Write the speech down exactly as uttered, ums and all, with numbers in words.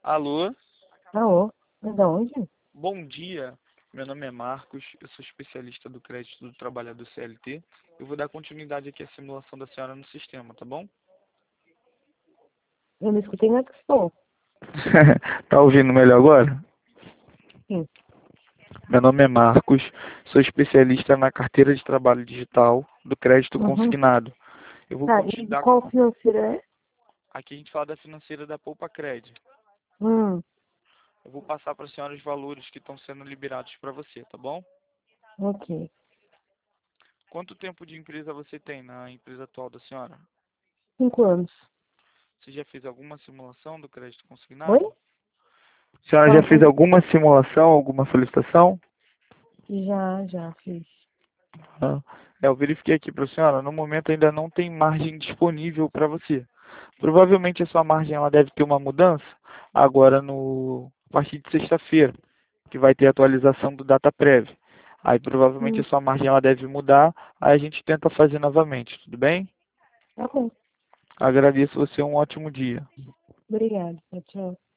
Alô, Alô? É da onde? bom dia. Meu nome é Marcos, eu sou especialista do crédito do trabalhador C L T. Eu vou dar continuidade aqui à simulação da senhora no sistema, tá bom? Eu não escutei nada que você falou. Tá ouvindo melhor agora? Sim. Meu nome é Marcos, sou especialista na carteira de trabalho digital do crédito Uhum. consignado. Eu vou Tá, e de continuar. qual financeira é? Aqui a gente fala da financeira da Poupa Cred. Hum, Eu vou passar para a senhora os valores que estão sendo liberados para você, tá bom? ok. Quanto tempo de empresa você tem na empresa atual da senhora? Cinco anos. Você já fez alguma simulação do crédito Oi? consignado? A senhora Fala já um fez pouco. alguma simulação, alguma solicitação? Já, já fiz. Ah, é, eu verifiquei aqui para a senhora, no momento ainda não tem margem disponível para você. Provavelmente a sua margem ela deve ter uma mudança agora no a partir de sexta-feira, que vai ter atualização do DataPrev. Aí provavelmente a Hum, sua margem ela deve mudar, aí a gente tenta fazer novamente, tudo bem? tá bom. Agradeço você, um ótimo dia. Obrigada. Tchau, tchau.